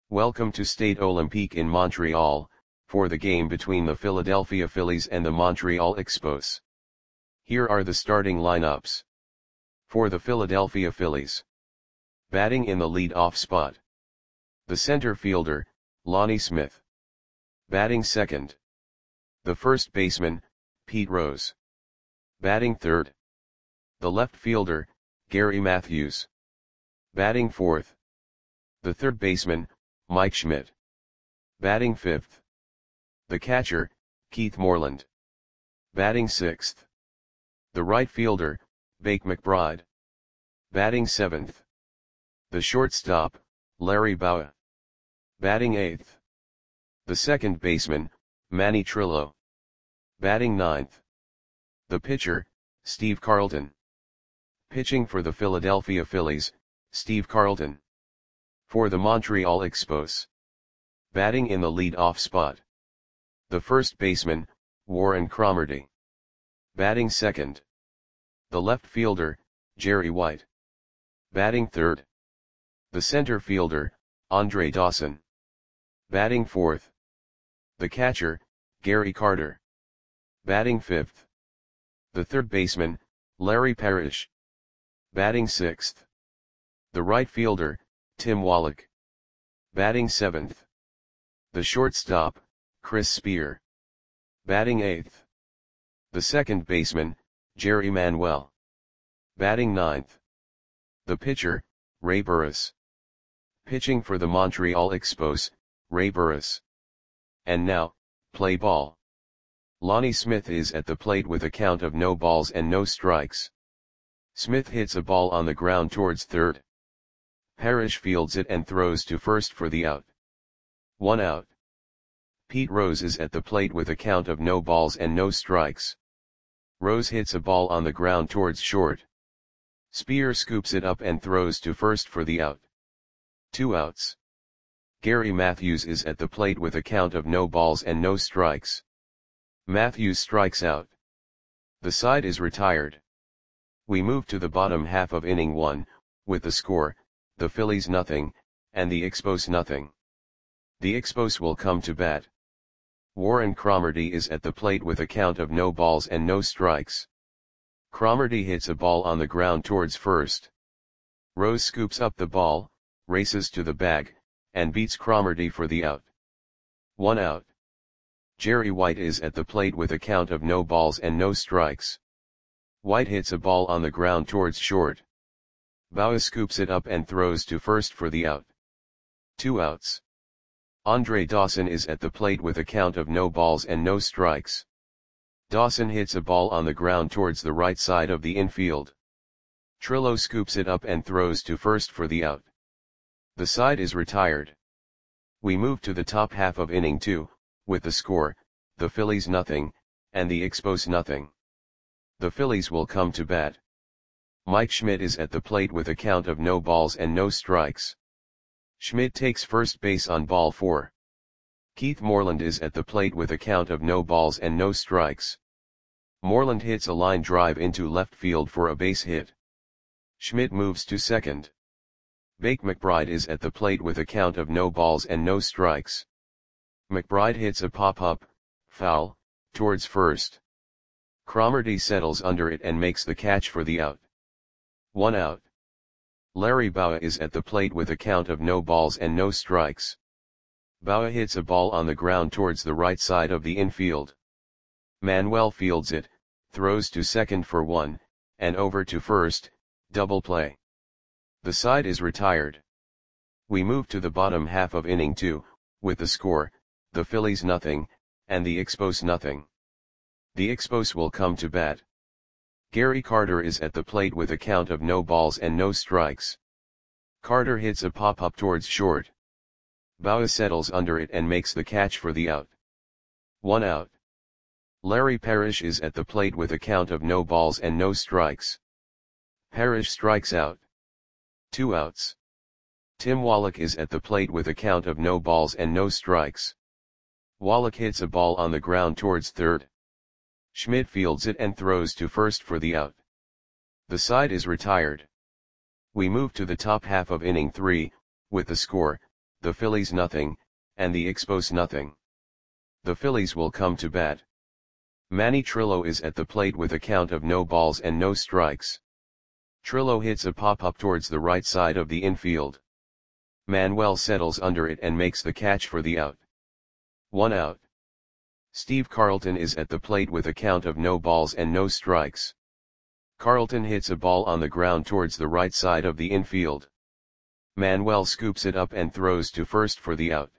Welcome to Stade Olympique in Montreal, for the game between the Philadelphia Phillies and the Montreal Expos. Here are the starting lineups. For the Philadelphia Phillies. Batting in the lead-off spot. The center fielder, Lonnie Smith. Batting second. The first baseman, Pete Rose. Batting third. The left fielder, Gary Matthews. Batting fourth. The third baseman, Mike Schmidt. Batting fifth. The catcher, Keith Moreland. Batting sixth. The right fielder, Bake McBride. Batting seventh. The shortstop, Larry Bowa. Batting eighth. The second baseman, Manny Trillo. Batting ninth. The pitcher, Steve Carlton. Pitching for the Philadelphia Phillies, Steve Carlton. For the Montreal Expos. Batting in the lead-off spot. The first baseman, Warren Cromartie. Batting second. The left fielder, Jerry White. Batting third. The center fielder, Andre Dawson. Batting fourth. The catcher, Gary Carter. Batting fifth. The third baseman, Larry Parrish. Batting sixth. The right fielder, Tim Wallach. Batting seventh. The shortstop, Chris Spear. Batting eighth. The second baseman, Jerry Manuel. Batting ninth. The pitcher, Ray Burris. Pitching for the Montreal Expos, Ray Burris. And now, play ball. Lonnie Smith is at the plate with a count of no balls and no strikes. Smith hits a ball on the ground towards third. Parrish fields it and throws to first for the out. 1 out. Pete Rose is at the plate with a count of no balls and no strikes. Rose hits a ball on the ground towards short. Spear scoops it up and throws to first for the out. 2 outs. Gary Matthews is at the plate with a count of no balls and no strikes. Matthews strikes out. The side is retired. We move to the bottom half of inning 1, with the score, the Phillies nothing, and the Expos nothing. The Expos will come to bat. Warren Cromartie is at the plate with a count of no balls and no strikes. Cromartie hits a ball on the ground towards first. Rose scoops up the ball, races to the bag, and beats Cromartie for the out. 1 out. Jerry White is at the plate with a count of no balls and no strikes. White hits a ball on the ground towards short. Bowa scoops it up and throws to first for the out. 2 outs. Andre Dawson is at the plate with a count of no balls and no strikes. Dawson hits a ball on the ground towards the right side of the infield. Trillo scoops it up and throws to first for the out. The side is retired. We move to the top half of inning 2, with the score, the Phillies nothing, and the Expos nothing. The Phillies will come to bat. Mike Schmidt is at the plate with a count of no balls and no strikes. Schmidt takes first base on ball 4. Keith Moreland is at the plate with a count of no balls and no strikes. Moreland hits a line drive into left field for a base hit. Schmidt moves to second. Bake McBride is at the plate with a count of no balls and no strikes. McBride hits a pop-up, foul, towards first. Cromartie settles under it and makes the catch for the out. 1 out. Larry Bowa is at the plate with a count of no balls and no strikes. Bowa hits a ball on the ground towards the right side of the infield. Manuel fields it, throws to second for 1, and over to first, double play. The side is retired. We move to the bottom half of inning 2, with the score, the Phillies nothing, and the Expos nothing. The Expos will come to bat. Gary Carter is at the plate with a count of no balls and no strikes. Carter hits a pop-up towards short. Bowa settles under it and makes the catch for the out. 1 out. Larry Parrish is at the plate with a count of no balls and no strikes. Parrish strikes out. 2 outs. Tim Wallach is at the plate with a count of no balls and no strikes. Wallach hits a ball on the ground towards third. Schmidt fields it and throws to first for the out. The side is retired. We move to the top half of inning 3, with the score, the Phillies nothing, and the Expos nothing. The Phillies will come to bat. Manny Trillo is at the plate with a count of no balls and no strikes. Trillo hits a pop-up towards the right side of the infield. Manuel settles under it and makes the catch for the out. 1 out. Steve Carlton is at the plate with a count of no balls and no strikes. Carlton hits a ball on the ground towards the right side of the infield. Manuel scoops it up and throws to first for the out.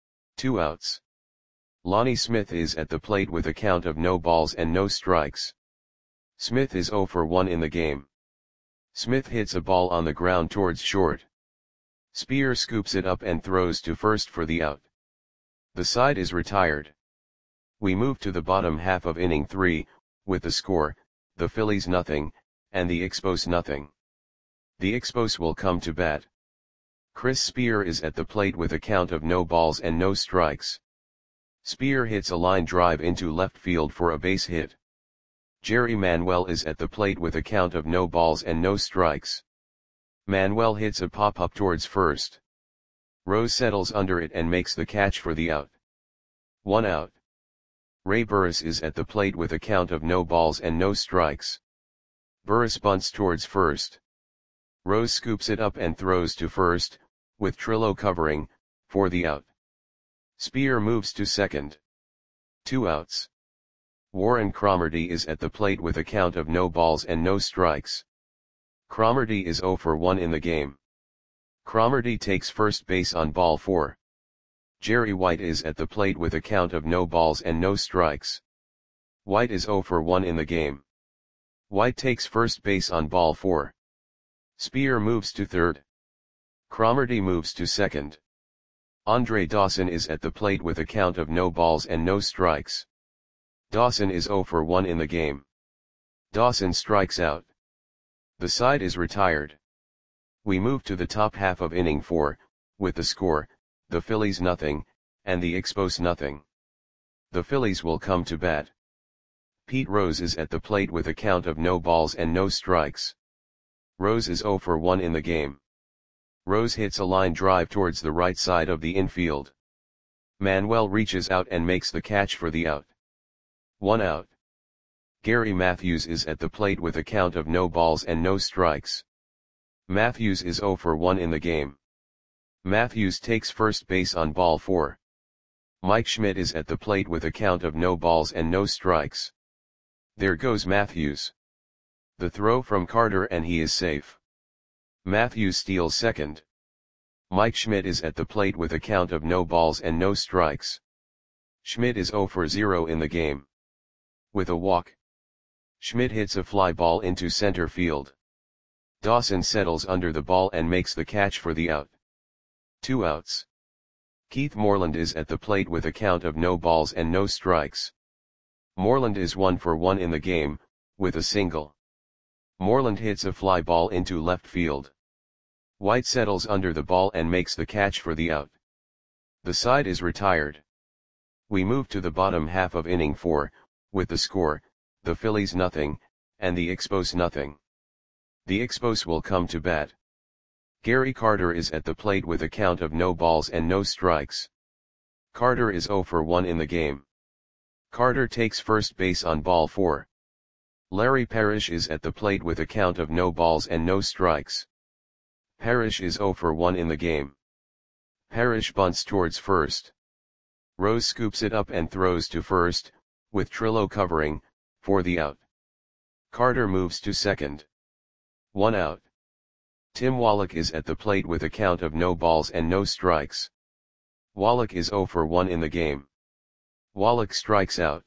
2 outs. Lonnie Smith is at the plate with a count of no balls and no strikes. Smith is 0 for 1 in the game. Smith hits a ball on the ground towards short. Spear scoops it up and throws to first for the out. The side is retired. We move to the bottom half of inning 3, with the score, the Phillies nothing, and the Expos nothing. The Expos will come to bat. Chris Spear is at the plate with a count of no balls and no strikes. Spear hits a line drive into left field for a base hit. Jerry Manuel is at the plate with a count of no balls and no strikes. Manuel hits a pop-up towards first. Rose settles under it and makes the catch for the out. 1 out. Ray Burris is at the plate with a count of no balls and no strikes. Burris bunts towards first. Rose scoops it up and throws to first, with Trillo covering, for the out. Spear moves to second. 2 outs. Warren Cromartie is at the plate with a count of no balls and no strikes. Cromartie is 0 for 1 in the game. Cromartie takes first base on ball 4. Jerry White is at the plate with a count of no balls and no strikes. White is 0 for 1 in the game. White takes first base on ball 4. Spear moves to third. Cromartie moves to second. Andre Dawson is at the plate with a count of no balls and no strikes. Dawson is 0 for 1 in the game. Dawson strikes out. The side is retired. We move to the top half of inning 4, with the score, the Phillies nothing, and the Expos nothing. The Phillies will come to bat. Pete Rose is at the plate with a count of no balls and no strikes. Rose is 0 for 1 in the game. Rose hits a line drive towards the right side of the infield. Manuel reaches out and makes the catch for the out. 1 out. Gary Matthews is at the plate with a count of no balls and no strikes. Matthews is 0 for 1 in the game. Matthews takes first base on ball 4. Mike Schmidt is at the plate with a count of no balls and no strikes. There goes Matthews. The throw from Carter and he is safe. Matthews steals second. Mike Schmidt is at the plate with a count of no balls and no strikes. Schmidt is 0 for 0 in the game. With a walk, Schmidt hits a fly ball into center field. Dawson settles under the ball and makes the catch for the out. 2 outs. Keith Moreland is at the plate with a count of no balls and no strikes. Moreland is 1 for 1 in the game, with a single. Moreland hits a fly ball into left field. White settles under the ball and makes the catch for the out. The side is retired. We move to the bottom half of inning 4, with the score, the Phillies nothing, and the Expos nothing. The Expos will come to bat. Gary Carter is at the plate with a count of no balls and no strikes. Carter is 0 for 1 in the game. Carter takes first base on ball 4. Larry Parrish is at the plate with a count of no balls and no strikes. Parrish is 0 for 1 in the game. Parrish bunts towards first. Rose scoops it up and throws to first, with Trillo covering, for the out. Carter moves to second. 1 out. Tim Wallach is at the plate with a count of no balls and no strikes. Wallach is 0 for 1 in the game. Wallach strikes out.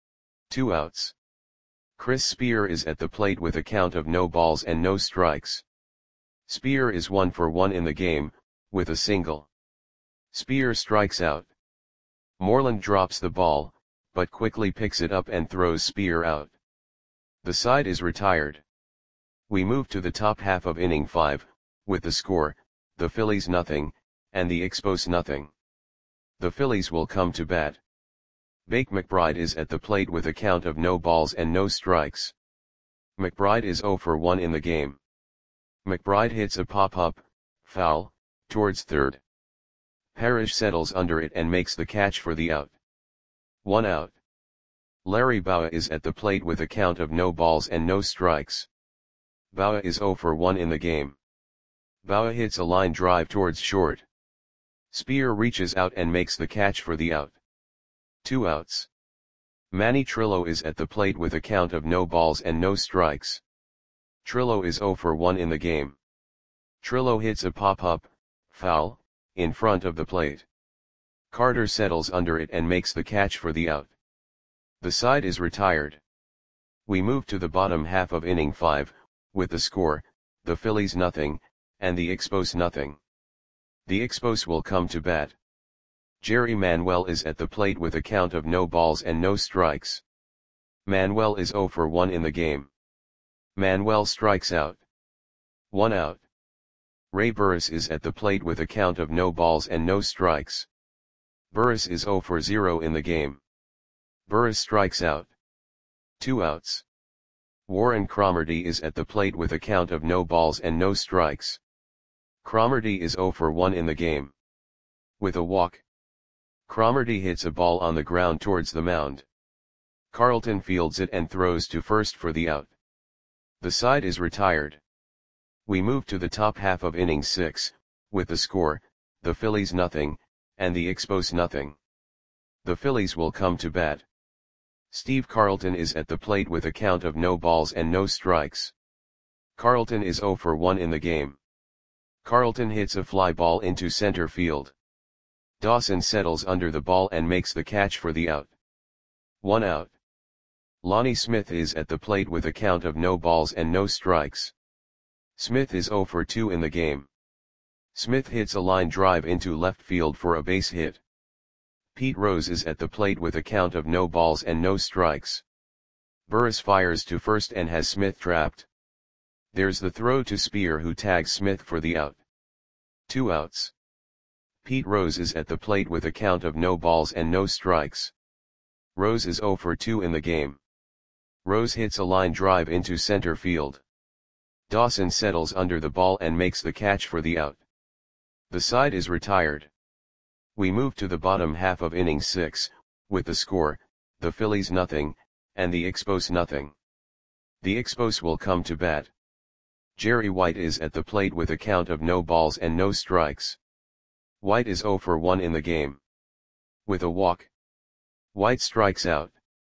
2 outs. Chris Spear is at the plate with a count of no balls and no strikes. Spear is 1 for 1 in the game, with a single. Spear strikes out. Moreland drops the ball, but quickly picks it up and throws Spear out. The side is retired. We move to the top half of inning 5, with the score, the Phillies nothing, and the Expos nothing. The Phillies will come to bat. Bake McBride is at the plate with a count of no balls and no strikes. McBride is 0 for 1 in the game. McBride hits a pop-up, foul, towards third. Parrish settles under it and makes the catch for the out. 1 out. Larry Bowa is at the plate with a count of no balls and no strikes. Bowa is 0 for 1 in the game. Bowa hits a line drive towards short. Spear reaches out and makes the catch for the out. 2 outs. Manny Trillo is at the plate with a count of no balls and no strikes. Trillo is 0 for 1 in the game. Trillo hits a pop-up, foul, in front of the plate. Carter settles under it and makes the catch for the out. The side is retired. We move to the bottom half of inning 5, with the score, the Phillies nothing, and the Expos nothing. The Expos will come to bat. Jerry Manuel is at the plate with a count of no balls and no strikes. Manuel is 0 for 1 in the game. Manuel strikes out. 1 out. Ray Burris is at the plate with a count of no balls and no strikes. Burris is 0 for 0 in the game. Burris strikes out. 2 outs. Warren Cromartie is at the plate with a count of no balls and no strikes. Cromartie is 0 for 1 in the game. With a walk. Cromartie hits a ball on the ground towards the mound. Carlton fields it and throws to first for the out. The side is retired. We move to the top half of inning 6, with the score, the Phillies nothing, and the Expos nothing. The Phillies will come to bat. Steve Carlton is at the plate with a count of no balls and no strikes. Carlton is 0 for 1 in the game. Carlton hits a fly ball into center field. Dawson settles under the ball and makes the catch for the out. 1 out. Lonnie Smith is at the plate with a count of no balls and no strikes. Smith is 0 for 2 in the game. Smith hits a line drive into left field for a base hit. Pete Rose is at the plate with a count of no balls and no strikes. Burris fires to first and has Smith trapped. There's the throw to Spear, who tags Smith for the out. 2 outs. Pete Rose is at the plate with a count of no balls and no strikes. Rose is 0 for 2 in the game. Rose hits a line drive into center field. Dawson settles under the ball and makes the catch for the out. The side is retired. We move to the bottom half of inning 6, with the score, the Phillies nothing, and the Expos nothing. The Expos will come to bat. Jerry White is at the plate with a count of no balls and no strikes. White is 0 for 1 in the game. With a walk. White strikes out.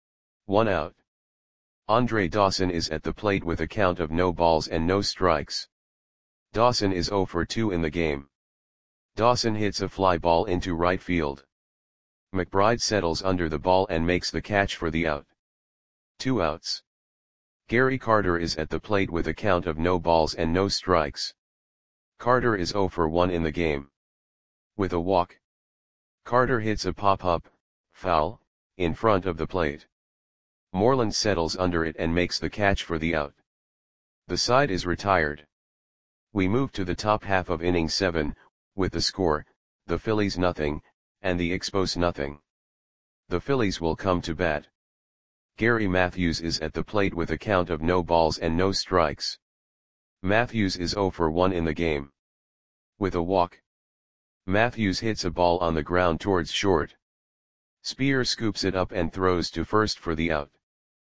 1 out. Andre Dawson is at the plate with a count of no balls and no strikes. Dawson is 0 for 2 in the game. Dawson hits a fly ball into right field. McBride settles under the ball and makes the catch for the out. 2 outs. Gary Carter is at the plate with a count of no balls and no strikes. Carter is 0 for 1 in the game. With a walk. Carter hits a pop-up, foul, in front of the plate. Moreland settles under it and makes the catch for the out. The side is retired. We move to the top half of inning 7, with the score, the Phillies nothing, and the Expos nothing. The Phillies will come to bat. Gary Matthews is at the plate with a count of no balls and no strikes. Matthews is 0 for 1 in the game. With a walk. Matthews hits a ball on the ground towards short. Spear scoops it up and throws to first for the out.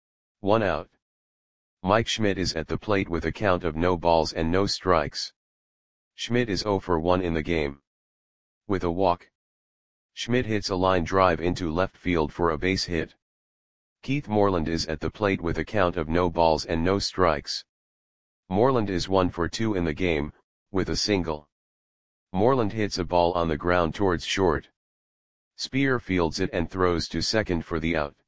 1 out. Mike Schmidt is at the plate with a count of no balls and no strikes. Schmidt is 0 for 1 in the game. With a walk. Schmidt hits a line drive into left field for a base hit. Keith Moreland is at the plate with a count of no balls and no strikes. Moreland is 1 for 2 in the game, with a single. Moreland hits a ball on the ground towards short. Spear fields it and throws to second for the out.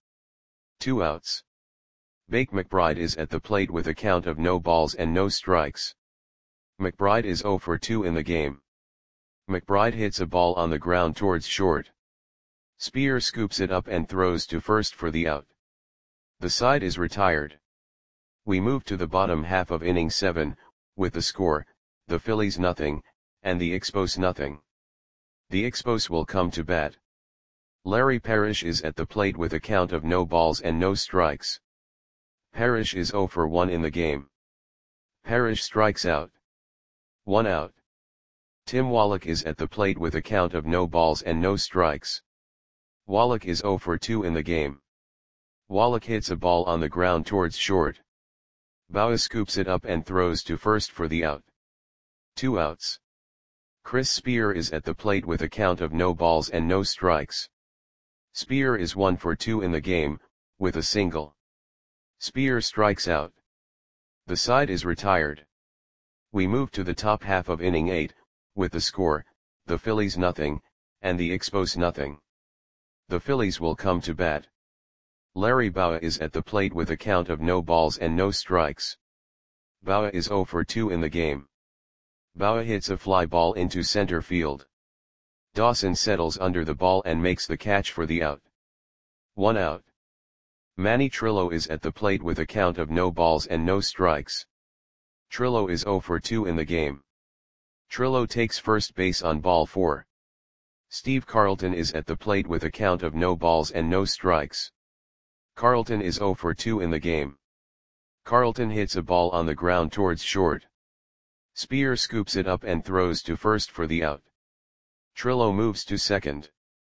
2 outs. Bake McBride is at the plate with a count of no balls and no strikes. McBride is 0 for 2 in the game. McBride hits a ball on the ground towards short. Spear scoops it up and throws to first for the out. The side is retired. We move to the bottom half of inning 7, with the score, the Phillies nothing, and the Expos nothing. The Expos will come to bat. Larry Parrish is at the plate with a count of no balls and no strikes. Parrish is 0 for 1 in the game. Parrish strikes out. 1 out. Tim Wallach is at the plate with a count of no balls and no strikes. Wallach is 0 for 2 in the game. Wallach hits a ball on the ground towards short. Bauer scoops it up and throws to first for the out. 2 outs. Chris Spear is at the plate with a count of no balls and no strikes. Spear is 1 for 2 in the game, with a single. Spear strikes out. The side is retired. We move to the top half of inning 8, with the score, the Phillies nothing, and the Expos nothing. The Phillies will come to bat. Larry Bowa is at the plate with a count of no balls and no strikes. Bowa is 0 for 2 in the game. Bowa hits a fly ball into center field. Dawson settles under the ball and makes the catch for the out. 1 out. Manny Trillo is at the plate with a count of no balls and no strikes. Trillo is 0 for 2 in the game. Trillo takes first base on ball 4. Steve Carlton is at the plate with a count of no balls and no strikes. Carlton is 0 for 2 in the game. Carlton hits a ball on the ground towards short. Spear scoops it up and throws to first for the out. Trillo moves to second.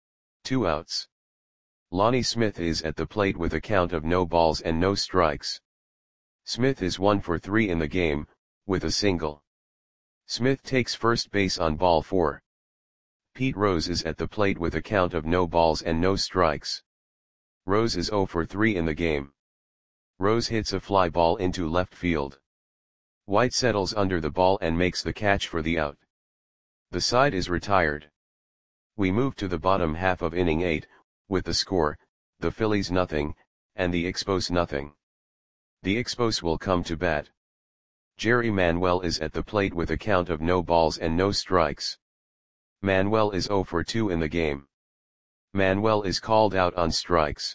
2 outs. Lonnie Smith is at the plate with a count of no balls and no strikes. Smith is 1 for 3 in the game, with a single. Smith takes first base on ball 4. Pete Rose is at the plate with a count of no balls and no strikes. Rose is 0 for 3 in the game. Rose hits a fly ball into left field. White settles under the ball and makes the catch for the out. The side is retired. We move to the bottom half of inning 8, with the score, the Phillies nothing, and the Expos nothing. The Expos will come to bat. Jerry Manuel is at the plate with a count of no balls and no strikes. Manuel is 0 for 2 in the game. Manuel is called out on strikes.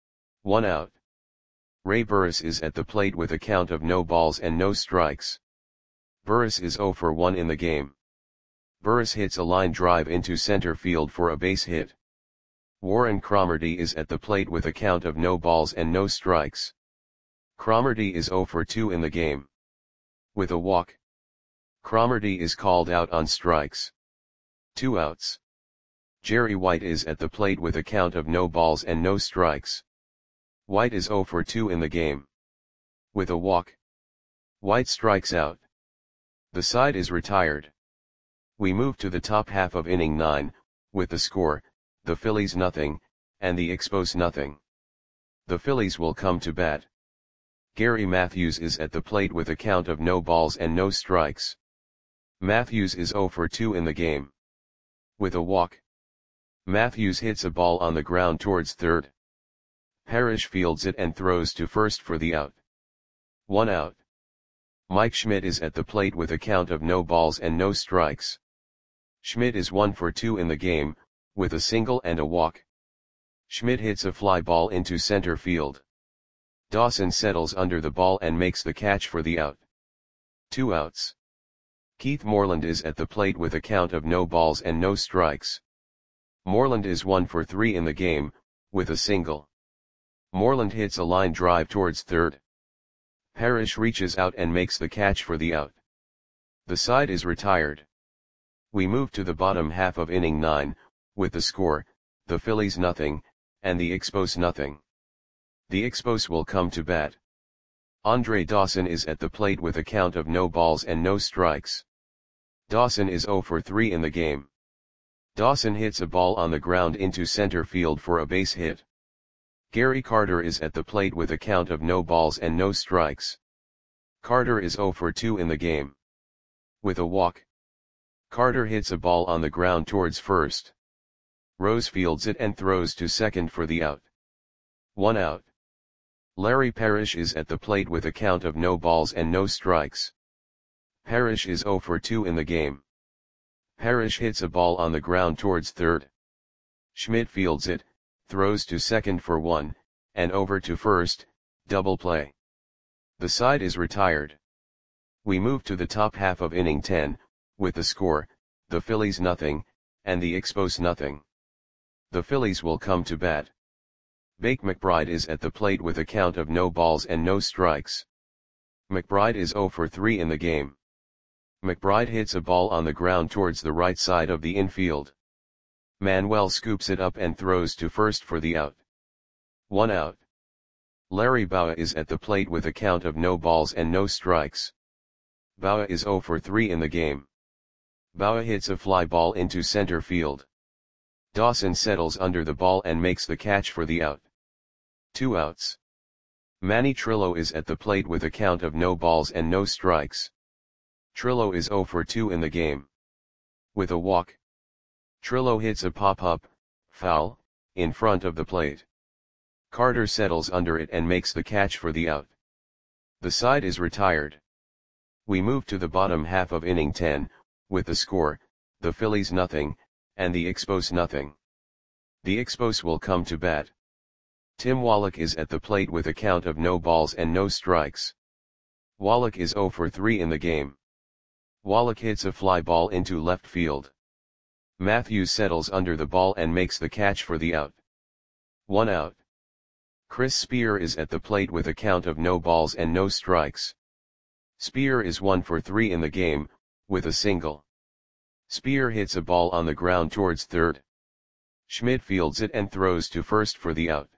1 out. Ray Burris is at the plate with a count of no balls and no strikes. Burris is 0 for 1 in the game. Burris hits a line drive into center field for a base hit. Warren Cromartie is at the plate with a count of no balls and no strikes. Cromartie is 0 for 2 in the game. With a walk. Cromartie is called out on strikes. 2 outs. Jerry White is at the plate with a count of no balls and no strikes. White is 0 for 2 in the game. With a walk. White strikes out. The side is retired. We move to the top half of inning 9, with the score, the Phillies nothing, and the Expos nothing. The Phillies will come to bat. Gary Matthews is at the plate with a count of no balls and no strikes. Matthews is 0 for 2 in the game. With a walk. Matthews hits a ball on the ground towards third. Parrish fields it and throws to first for the out. 1 out. Mike Schmidt is at the plate with a count of no balls and no strikes. Schmidt is 1 for 2 in the game, with a single and a walk. Schmidt hits a fly ball into center field. Dawson settles under the ball and makes the catch for the out. 2 outs. Keith Moreland is at the plate with a count of no balls and no strikes. Moreland is 1 for 3 in the game, with a single. Moreland hits a line drive towards third. Parrish reaches out and makes the catch for the out. The side is retired. We move to the bottom half of inning 9, with the score, the Phillies nothing, and the Expos nothing. The Expos will come to bat. Andre Dawson is at the plate with a count of no balls and no strikes. Dawson is 0 for 3 in the game. Dawson hits a ball on the ground into center field for a base hit. Gary Carter is at the plate with a count of no balls and no strikes. Carter is 0 for 2 in the game. With a walk. Carter hits a ball on the ground towards first. Rose fields it and throws to second for the out. 1 out. Larry Parrish is at the plate with a count of no balls and no strikes. Parrish is 0 for 2 in the game. Parrish hits a ball on the ground towards third. Schmidt fields it, throws to second for 1, and over to first, double play. The side is retired. We move to the top half of inning 10, with the score, the Phillies nothing, and the Expos nothing. The Phillies will come to bat. Bake McBride is at the plate with a count of no balls and no strikes. McBride is 0 for 3 in the game. McBride hits a ball on the ground towards the right side of the infield. Manuel scoops it up and throws to first for the out. 1 out. Larry Bowa is at the plate with a count of no balls and no strikes. Bowa is 0 for 3 in the game. Bowa hits a fly ball into center field. Dawson settles under the ball and makes the catch for the out. 2 outs. Manny Trillo is at the plate with a count of no balls and no strikes. Trillo is 0 for 2 in the game. With a walk, Trillo hits a pop-up, foul, in front of the plate. Carter settles under it and makes the catch for the out. The side is retired. We move to the bottom half of inning 10, with the score, the Phillies nothing, and the Expos nothing. The Expos will come to bat. Tim Wallach is at the plate with a count of no balls and no strikes. Wallach is 0 for 3 in the game. Wallach hits a fly ball into left field. Matthews settles under the ball and makes the catch for the out. 1 out. Chris Spear is at the plate with a count of no balls and no strikes. Spear is 1 for 3 in the game, with a single. Spear hits a ball on the ground towards third. Schmidt fields it and throws to first for the out.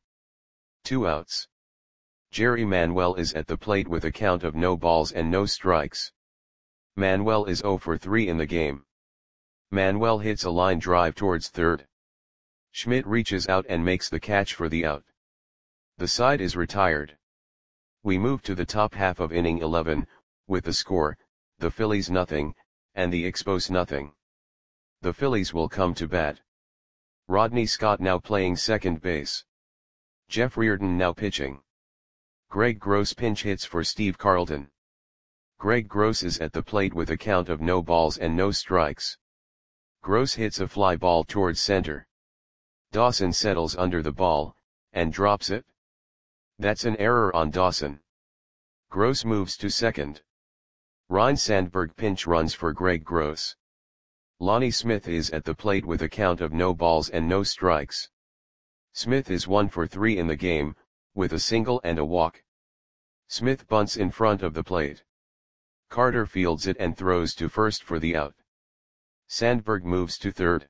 2 outs. Jerry Manuel is at the plate with a count of no balls and no strikes. Manuel is 0 for 3 in the game. Manuel hits a line drive towards third. Schmidt reaches out and makes the catch for the out. The side is retired. We move to the top half of inning 11, with the score, the Phillies nothing, and the Expos nothing. The Phillies will come to bat. Rodney Scott now playing second base. Jeff Reardon now pitching. Greg Gross pinch hits for Steve Carlton. Greg Gross is at the plate with a count of no balls and no strikes. Gross hits a fly ball towards center. Dawson settles under the ball, and drops it. That's an error on Dawson. Gross moves to second. Ryne Sandberg pinch runs for Greg Gross. Lonnie Smith is at the plate with a count of no balls and no strikes. Smith is 1 for 3 in the game, with a single and a walk. Smith bunts in front of the plate. Carter fields it and throws to first for the out. Sandberg moves to third.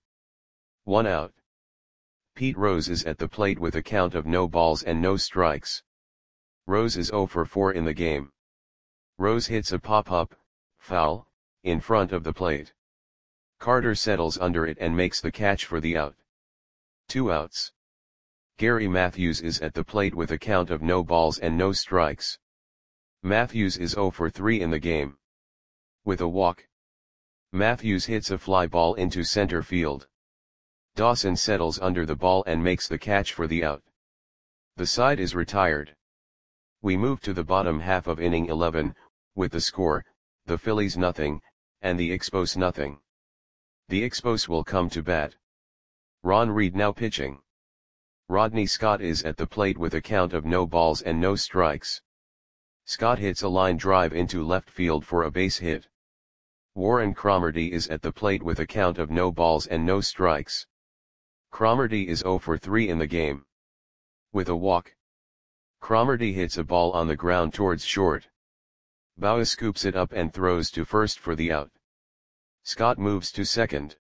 1 out. Pete Rose is at the plate with a count of no balls and no strikes. Rose is 0 for 4 in the game. Rose hits a pop-up, foul, in front of the plate. Carter settles under it and makes the catch for the out. 2 outs. Gary Matthews is at the plate with a count of no balls and no strikes. Matthews is 0 for 3 in the game. With a walk, Matthews hits a fly ball into center field. Dawson settles under the ball and makes the catch for the out. The side is retired. We move to the bottom half of inning 11, with the score, the Phillies nothing, and the Expos nothing. The Expos will come to bat. Ron Reed now pitching. Rodney Scott is at the plate with a count of no balls and no strikes. Scott hits a line drive into left field for a base hit. Warren Cromartie is at the plate with a count of no balls and no strikes. Cromartie is 0 for 3 in the game. With a walk, Cromartie hits a ball on the ground towards short. Bowa scoops it up and throws to first for the out. Scott moves to second.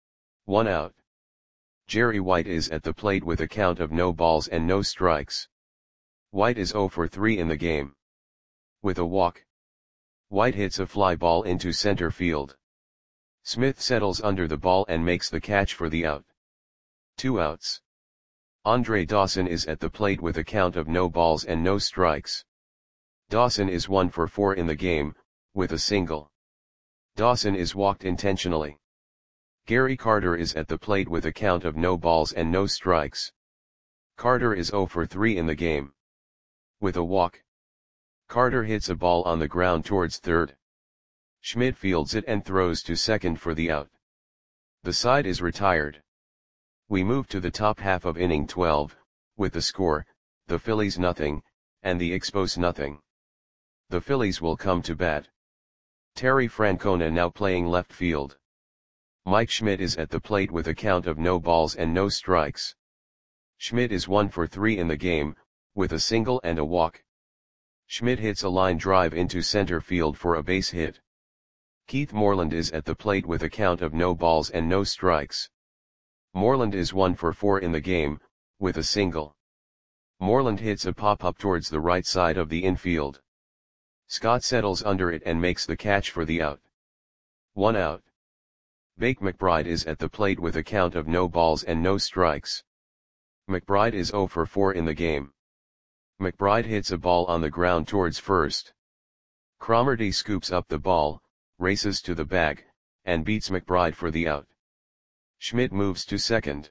1 out. Jerry White is at the plate with a count of no balls and no strikes. White is 0 for 3 in the game. With a walk, White hits a fly ball into center field. Smith settles under the ball and makes the catch for the out. 2 outs. Andre Dawson is at the plate with a count of no balls and no strikes. Dawson is 1 for 4 in the game, with a single. Dawson is walked intentionally. Gary Carter is at the plate with a count of no balls and no strikes. Carter is 0 for 3 in the game. With a walk, Carter hits a ball on the ground towards third. Schmidt fields it and throws to second for the out. The side is retired. We move to the top half of inning 12, with the score, the Phillies nothing, and the Expos nothing. The Phillies will come to bat. Terry Francona now playing left field. Mike Schmidt is at the plate with a count of no balls and no strikes. Schmidt is 1 for 3 in the game, with a single and a walk. Schmidt hits a line drive into center field for a base hit. Keith Moreland is at the plate with a count of no balls and no strikes. Moreland is 1 for 4 in the game, with a single. Moreland hits a pop-up towards the right side of the infield. Scott settles under it and makes the catch for the out. 1 out. Bake McBride is at the plate with a count of no balls and no strikes. McBride is 0 for 4 in the game. McBride hits a ball on the ground towards first. Cromartie scoops up the ball, races to the bag, and beats McBride for the out. Schmidt moves to second.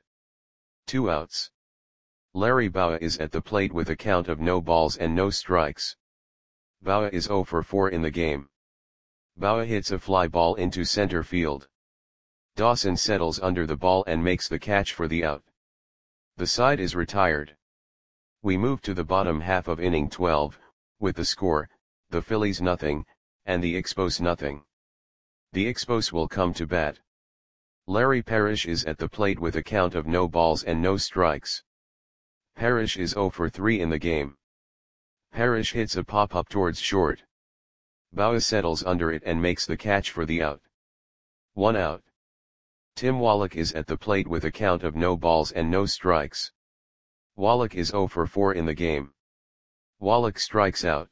2 outs. Larry Bowa is at the plate with a count of no balls and no strikes. Bowa is 0 for 4 in the game. Bowa hits a fly ball into center field. Dawson settles under the ball and makes the catch for the out. The side is retired. We move to the bottom half of inning 12, with the score, the Phillies nothing, and the Expos nothing. The Expos will come to bat. Larry Parrish is at the plate with a count of no balls and no strikes. Parrish is 0 for 3 in the game. Parrish hits a pop-up towards short. Bowa settles under it and makes the catch for the out. 1 out. Tim Wallach is at the plate with a count of no balls and no strikes. Wallach is 0 for 4 in the game. Wallach strikes out.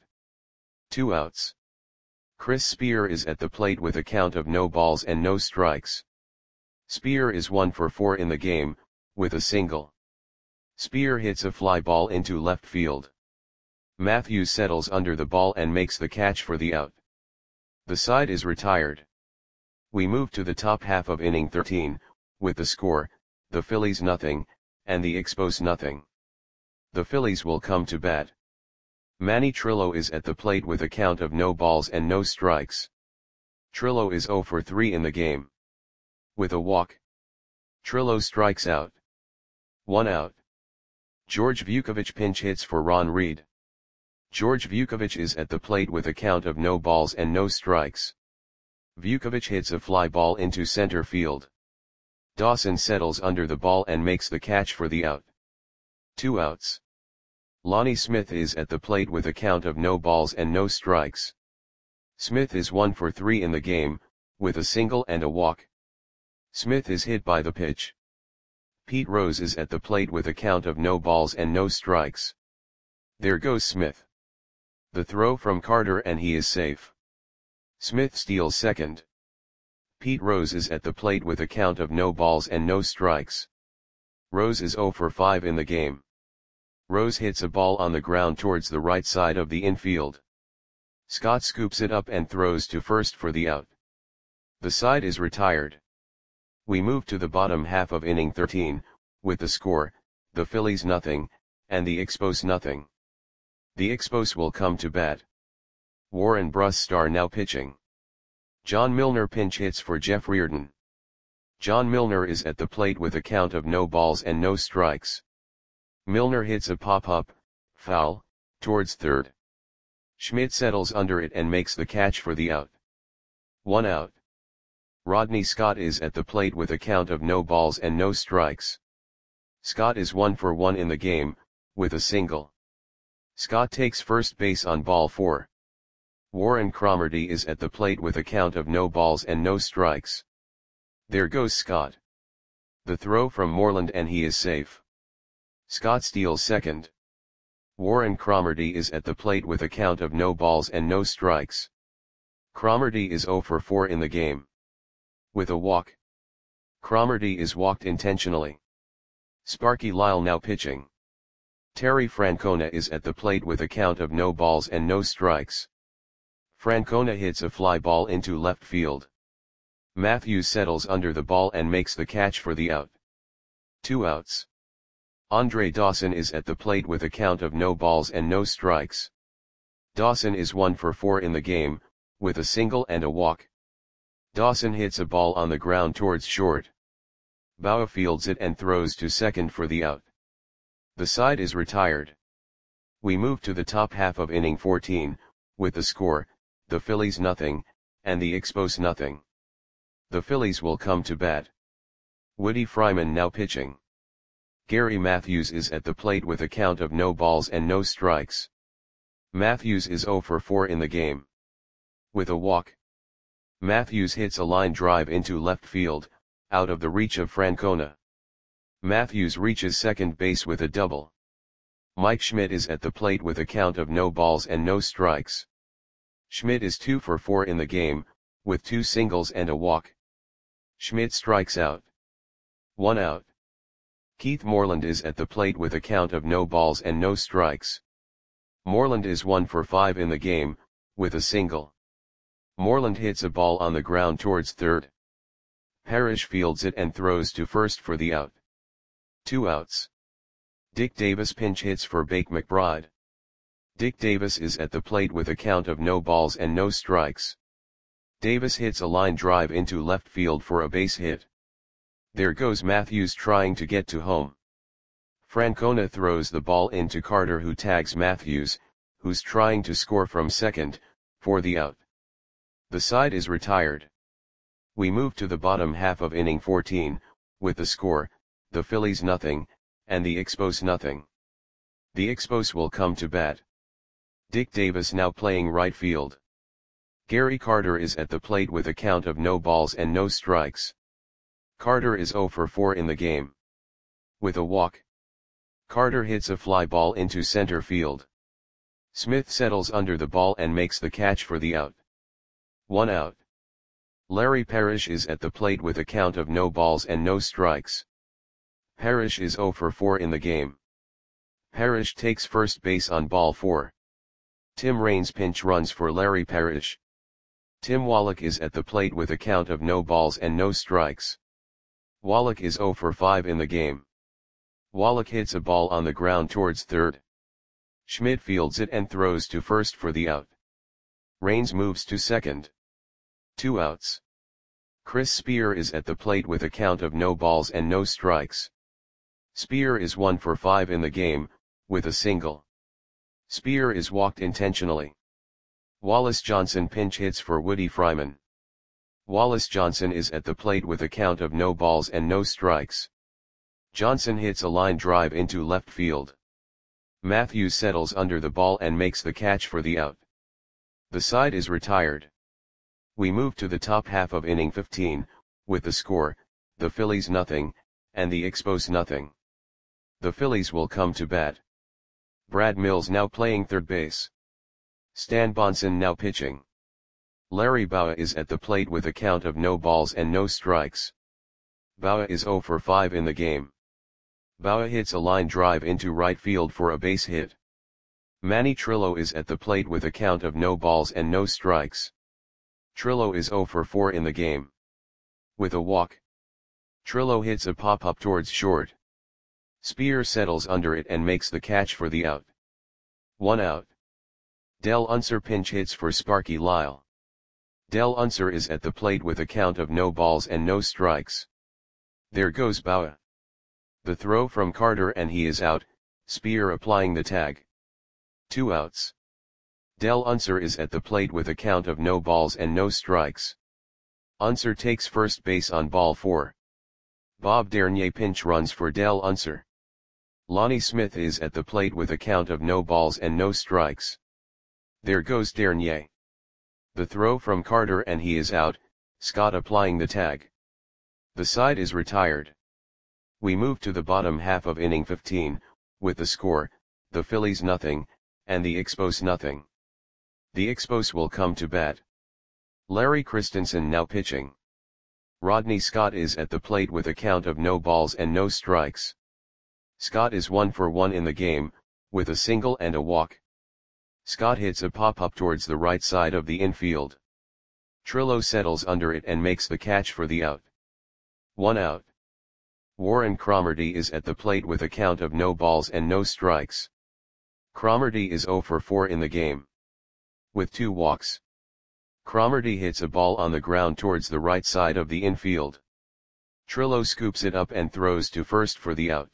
2 outs. Chris Spear is at the plate with a count of no balls and no strikes. Spear is 1 for 4 in the game, with a single. Spear hits a fly ball into left field. Matthews settles under the ball and makes the catch for the out. The side is retired. We move to the top half of inning 13, with the score, the Phillies nothing, and the Expos nothing. The Phillies will come to bat. Manny Trillo is at the plate with a count of no balls and no strikes. Trillo is 0 for 3 in the game. With a walk. Trillo strikes out. 1 out. George Vukovich pinch hits for Ron Reed. George Vukovich is at the plate with a count of no balls and no strikes. Vukovich hits a fly ball into center field. Dawson settles under the ball and makes the catch for the out. 2 outs. Lonnie Smith is at the plate with a count of no balls and no strikes. Smith is 1 for 3 in the game, with a single and a walk. Smith is hit by the pitch. Pete Rose is at the plate with a count of no balls and no strikes. There goes Smith. The throw from Carter and he is safe. Smith steals second. Pete Rose is at the plate with a count of no balls and no strikes. Rose is 0 for 5 in the game. Rose hits a ball on the ground towards the right side of the infield. Scott scoops it up and throws to first for the out. The side is retired. We move to the bottom half of inning 13, with the score, the Phillies nothing, and the Expos nothing. The Expos will come to bat. Warren Brusstar now pitching. John Milner pinch hits for Jeff Reardon. John Milner is at the plate with a count of no balls and no strikes. Milner hits a pop-up, foul, towards third. Schmidt settles under it and makes the catch for the out. 1 out. Rodney Scott is at the plate with a count of no balls and no strikes. Scott is 1 for 1 in the game, with a single. Scott takes first base on ball 4. Warren Cromartie is at the plate with a count of no balls and no strikes. There goes Scott. The throw from Moreland and he is safe. Scott steals second. Warren Cromartie is at the plate with a count of no balls and no strikes. Cromartie is 0 for 4 in the game. With a walk. Cromartie is walked intentionally. Sparky Lyle now pitching. Terry Francona is at the plate with a count of no balls and no strikes. Francona hits a fly ball into left field. Matthews settles under the ball and makes the catch for the out. 2 outs. Andre Dawson is at the plate with a count of no balls and no strikes. Dawson is 1 for 4 in the game, with a single and a walk. Dawson hits a ball on the ground towards short. Bowa fields it and throws to second for the out. The side is retired. We move to the top half of inning 14, with the score, the Phillies nothing, and the Expos nothing. The Phillies will come to bat. Woody Fryman now pitching. Gary Matthews is at the plate with a count of no balls and no strikes. Matthews is 0 for 4 in the game. With a walk. Matthews hits a line drive into left field, out of the reach of Francona. Matthews reaches second base with a double. Mike Schmidt is at the plate with a count of no balls and no strikes. Schmidt is 2 for 4 in the game, with 2 singles and a walk. Schmidt strikes out. 1 out. Keith Moreland is at the plate with a count of no balls and no strikes. Moreland is 1 for 5 in the game, with a single. Moreland hits a ball on the ground towards third. Parrish fields it and throws to first for the out. 2 outs. Dick Davis pinch hits for Bake McBride. Dick Davis is at the plate with a count of no balls and no strikes. Davis hits a line drive into left field for a base hit. There goes Matthews trying to get to home. Francona throws the ball into Carter, who tags Matthews, who's trying to score from second, for the out. The side is retired. We move to the bottom half of inning 14, with the score, the Phillies nothing, and the Expos nothing. The Expos will come to bat. Dick Davis now playing right field. Gary Carter is at the plate with a count of no balls and no strikes. Carter is 0 for 4 in the game. With a walk. Carter hits a fly ball into center field. Smith settles under the ball and makes the catch for the out. 1 out. Larry Parrish is at the plate with a count of no balls and no strikes. Parrish is 0 for 4 in the game. Parrish takes first base on ball 4. Tim Raines pinch runs for Larry Parrish. Tim Wallach is at the plate with a count of no balls and no strikes. Wallach is 0 for 5 in the game. Wallach hits a ball on the ground towards third. Schmidt fields it and throws to first for the out. Raines moves to second. 2 outs. Chris Spear is at the plate with a count of no balls and no strikes. Spear is 1 for 5 in the game, with a single. Spear is walked intentionally. Wallace Johnson pinch hits for Woody Fryman. Wallace Johnson is at the plate with a count of no balls and no strikes. Johnson hits a line drive into left field. Matthews settles under the ball and makes the catch for the out. The side is retired. We move to the top half of inning 15, with the score, the Phillies nothing, and the Expos nothing. The Phillies will come to bat. Brad Mills now playing third base. Stan Bonson now pitching. Larry Bowa is at the plate with a count of no balls and no strikes. Bowa is 0 for 5 in the game. Bowa hits a line drive into right field for a base hit. Manny Trillo is at the plate with a count of no balls and no strikes. Trillo is 0 for 4 in the game. With a walk. Trillo hits a pop-up towards short. Spear settles under it and makes the catch for the out. 1 out. Del Unser pinch hits for Sparky Lyle. Del Unser is at the plate with a count of no balls and no strikes. There goes Bowa. The throw from Carter and he is out, Spear applying the tag. 2 outs. Del Unser is at the plate with a count of no balls and no strikes. Unser takes first base on ball 4. Bob Dernier pinch runs for Del Unser. Lonnie Smith is at the plate with a count of no balls and no strikes. There goes Dernier. The throw from Carter and he is out, Scott applying the tag. The side is retired. We move to the bottom half of inning 15, with the score, the Phillies nothing, and the Expos nothing. The Expos will come to bat. Larry Christensen now pitching. Rodney Scott is at the plate with a count of no balls and no strikes. Scott is 1 for 1 in the game, with a single and a walk. Scott hits a pop-up towards the right side of the infield. Trillo settles under it and makes the catch for the out. 1 out. Warren Cromartie is at the plate with a count of no balls and no strikes. Cromartie is 0 for 4 in the game. With 2 walks. Cromartie hits a ball on the ground towards the right side of the infield. Trillo scoops it up and throws to first for the out.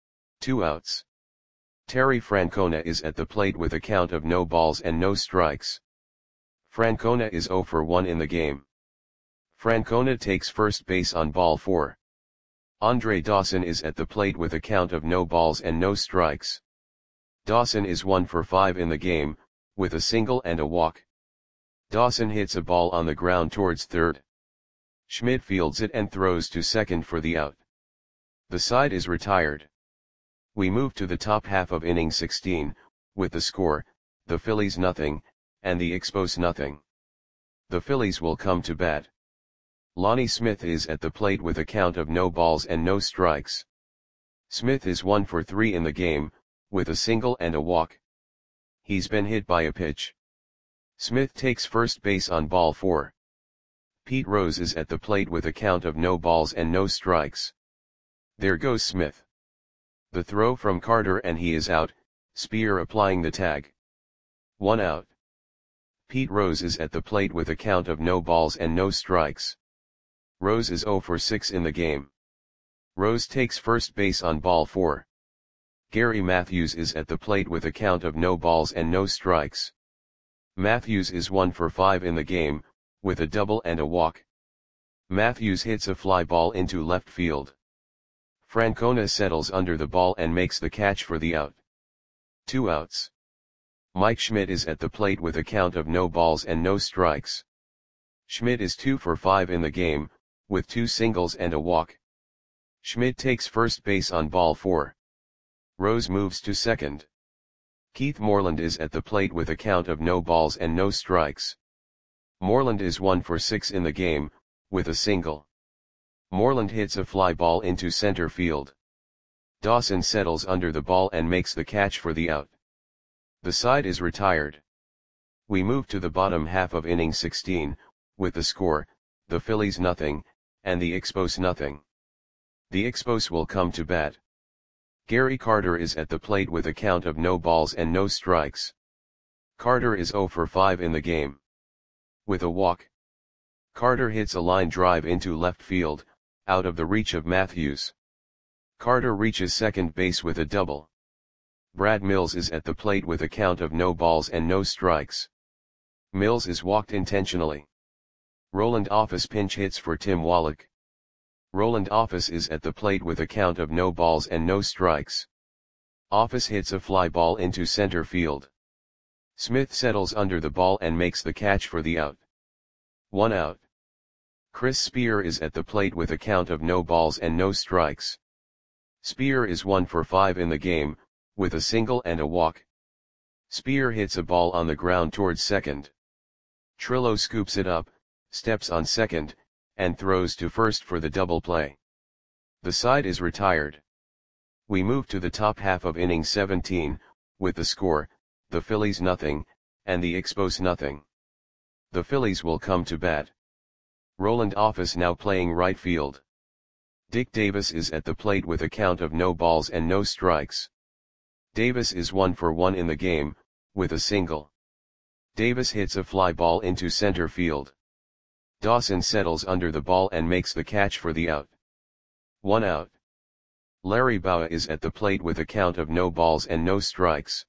2 outs. Terry Francona is at the plate with a count of no balls and no strikes. Francona is 0 for 1 in the game. Francona takes first base on ball 4. Andre Dawson is at the plate with a count of no balls and no strikes. Dawson is 1 for 5 in the game, with a single and a walk. Dawson hits a ball on the ground towards third. Schmidt fields it and throws to second for the out. The side is retired. We move to the top half of inning 16, with the score, the Phillies nothing, and the Expos nothing. The Phillies will come to bat. Lonnie Smith is at the plate with a count of no balls and no strikes. Smith is 1 for 3 in the game, with a single and a walk. He's been hit by a pitch. Smith takes first base on ball 4. Pete Rose is at the plate with a count of no balls and no strikes. There goes Smith. The throw from Carter and he is out, Spear applying the tag. 1 out. Pete Rose is at the plate with a count of no balls and no strikes. Rose is 0 for 6 in the game. Rose takes first base on ball 4. Gary Matthews is at the plate with a count of no balls and no strikes. Matthews is 1 for 5 in the game, with a double and a walk. Matthews hits a fly ball into left field. Francona settles under the ball and makes the catch for the out. 2 outs. Mike Schmidt is at the plate with a count of no balls and no strikes. Schmidt is 2 for 5 in the game, with 2 singles and a walk. Schmidt takes first base on ball 4. Rose moves to second. Keith Moreland is at the plate with a count of no balls and no strikes. Moreland is 1 for 6 in the game, with a single. Moreland hits a fly ball into center field. Dawson settles under the ball and makes the catch for the out. The side is retired. We move to the bottom half of inning 16, with the score, the Phillies nothing, and the Expos nothing. The Expos will come to bat. Gary Carter is at the plate with a count of no balls and no strikes. Carter is 0 for 5 in the game. With a walk. Carter hits a line drive into left field, out of the reach of Matthews. Carter reaches second base with a double. Brad Mills is at the plate with a count of no balls and no strikes. Mills is walked intentionally. Roland Office pinch hits for Tim Wallach. Roland Office is at the plate with a count of no balls and no strikes. Office hits a fly ball into center field. Smith settles under the ball and makes the catch for the out. 1 out. Chris Spear is at the plate with a count of no balls and no strikes. Spear is 1 for 5 in the game, with a single and a walk. Spear hits a ball on the ground towards second. Trillo scoops it up, steps on second, and throws to first for the double play. The side is retired. We move to the top half of inning 17, with the score, the Phillies nothing, and the Expos nothing. The Phillies will come to bat. Roland Office now playing right field. Dick Davis is at the plate with a count of no balls and no strikes. Davis is 1 for 1 in the game, with a single. Davis hits a fly ball into center field. Dawson settles under the ball and makes the catch for the out. 1 out. Larry Bowa is at the plate with a count of no balls and no strikes.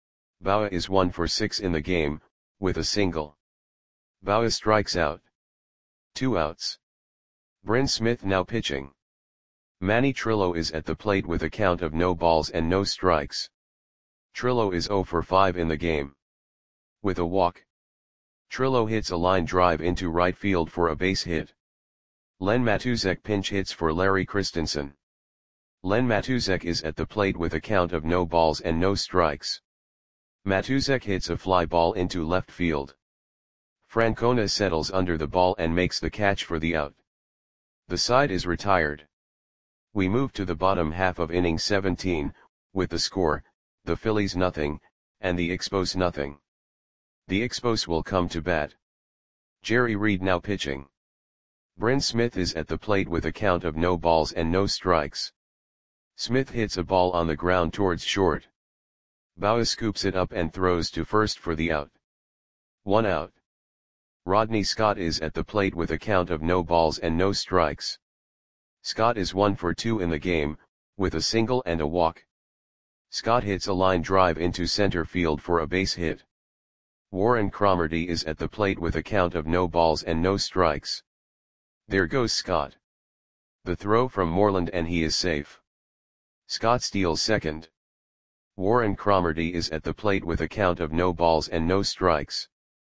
Bowa is 1 for 6 in the game, with a single. Bowa strikes out. 2 outs. Bryn Smith now pitching. Manny Trillo is at the plate with a count of no balls and no strikes. Trillo is 0 for 5 in the game. With a walk. Trillo hits a line drive into right field for a base hit. Len Matuzek pinch hits for Larry Christensen. Len Matuzek is at the plate with a count of no balls and no strikes. Matuzek hits a fly ball into left field. Francona settles under the ball and makes the catch for the out. The side is retired. We move to the bottom half of inning 17, with the score, the Phillies nothing, and the Expos nothing. The Expos will come to bat. Jerry Reed now pitching. Bryn Smith is at the plate with a count of no balls and no strikes. Smith hits a ball on the ground towards short. Bowa scoops it up and throws to first for the out. 1 out. Rodney Scott is at the plate with a count of no balls and no strikes. Scott is 1 for 2 in the game, with a single and a walk. Scott hits a line drive into center field for a base hit. Warren Cromartie is at the plate with a count of no balls and no strikes. There goes Scott. The throw from Moreland and he is safe. Scott steals second. Warren Cromartie is at the plate with a count of no balls and no strikes.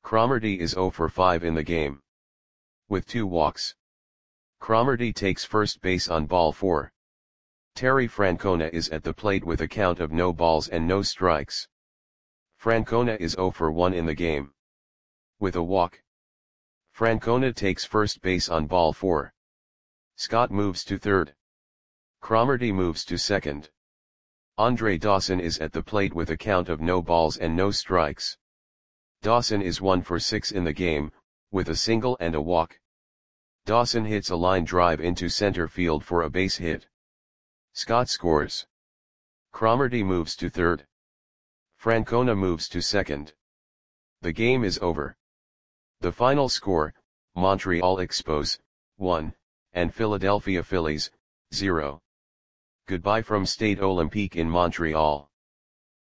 Cromarty is 0 for 5 in the game. With 2 walks. Cromarty takes first base on ball 4. Terry Francona is at the plate with a count of no balls and no strikes. Francona is 0 for 1 in the game. With a walk. Francona takes first base on ball 4. Scott moves to third. Cromarty moves to second. Andre Dawson is at the plate with a count of no balls and no strikes. Dawson is 1 for 6 in the game, with a single and a walk. Dawson hits a line drive into center field for a base hit. Scott scores. Cromarty moves to third. Francona moves to second. The game is over. The final score, Montreal Expos, 1, and Philadelphia Phillies, 0. Goodbye from Stade Olympique in Montreal.